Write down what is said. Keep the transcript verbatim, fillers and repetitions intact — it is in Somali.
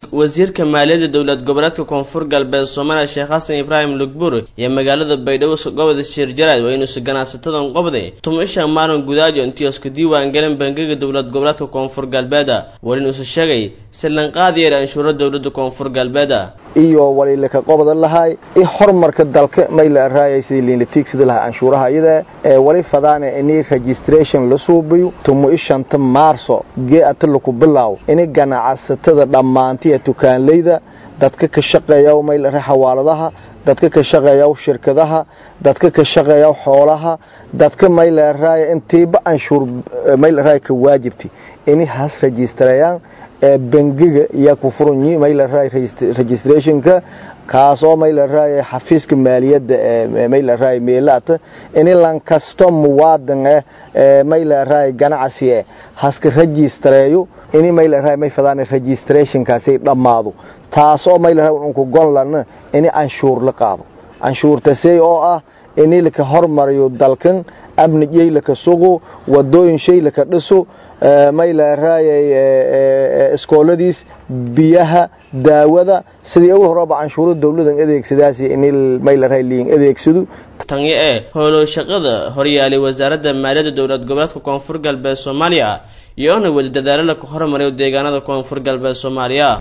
wasiirka maaliyadda dawlad goboleedka koonfur galbeed Soomaaliya Sheekh Xasan Ibrahim Lugbur iyo magaalada Baydhabo gobolka Shirjaraad waa inuu si ganacsatada qobday tumisha maaran gudaajo intii isku diiwaan galan bangiga dawlad goboleedka koonfur galbeed waa inuu sheegay silan qaadiyay anshuurada dawladda koonfur galbeed iyo waliile ka qobada lahay i horumarka dalka mayla raayay liin tiigsid laha anshuuraha iyada ee wali fadaana inay registration la suubiyo tumo ishanta maarso gee atluku bilaaw inay ganacsatada dhamaantii tukaanleyda dadka ka shaqeeya mayla xawaaladaha dadka ka shaqeeya shirkadaha dadka ka shaqeeya xoolaha dadka mayla raay intiiba anshuur mayla raay ka waajibti inay has registrayaan bangiga iyo ku furanyi mayla raay registrationka kaasoo mayla raay xafiiska maaliyadda ee mayla raay meelaata in lan kasto muwaadin ee mayla raay ganacsi ee haska registrayo in mayla raay may fadaan registration kaasi dhamaado taasoo mayla raay uu ku go'lan in anshuur la qaado anshuurta say oo ah in ilka hormariyo dalkan amniyay la ka sugo wadooyin shay la ka dhiso mayla raayay iskooladiis biyaha daawada sidii ugu horaba anshuuro dawladda adeegsadaasi in mayla raay liin adeegsado tan ee holo shaqada horyaalay wasaaradda maaliyadda dawlad goboleedka koonfur galbeed Soomaaliya iyo ana wada dadaalo la ku horumariyo deegaanada koonfur galbeed Soomaaliya.